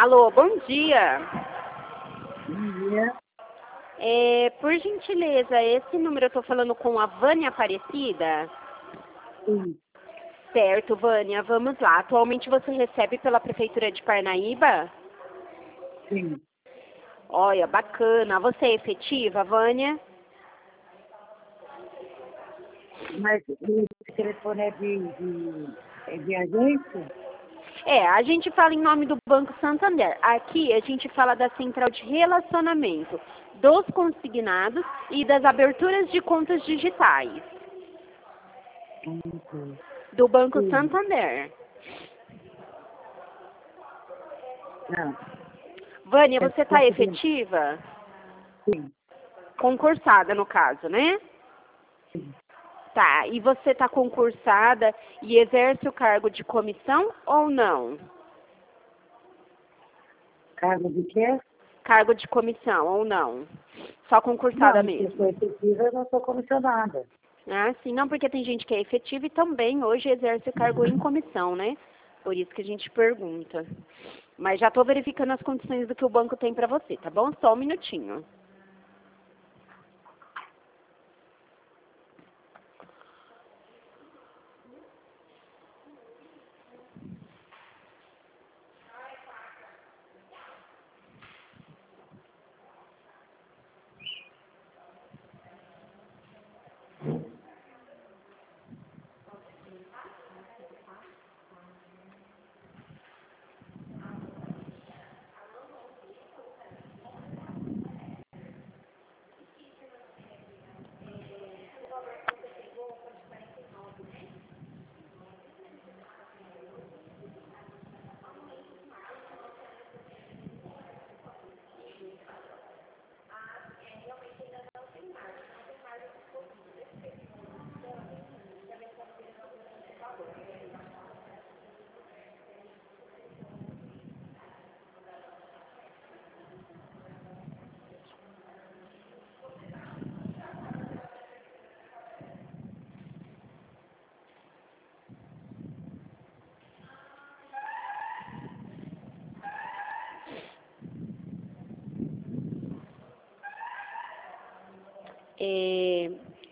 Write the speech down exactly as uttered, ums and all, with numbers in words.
Alô, bom dia. Bom dia. É, por gentileza, esse número eu tô falando com a Vânia Aparecida? Sim. Certo, Vânia, vamos lá. Atualmente você recebe pela Prefeitura de Parnaíba? Sim. Olha, bacana. Você é efetiva, Vânia? Mas esse telefone é de, de, é de agência? É, a gente fala em nome do Banco Santander. Aqui a gente fala da central de relacionamento dos consignados e das aberturas de contas digitais Uhum. do Banco Sim. Santander. Não. Vânia, É você está português. efetiva? Sim. Concursada, no caso, né? Sim. Tá, e você está concursada e exerce o cargo de comissão ou não? Cargo de quê? Cargo de comissão ou não? Só concursada Não, se eu sou mesmo. efetiva, eu não sou comissionada. Ah, sim, não, porque tem gente que é efetiva e também hoje exerce o cargo em comissão, né? Por isso que a gente pergunta. Mas já estou verificando as condições do que o banco tem para você, tá bom? Só um minutinho. É,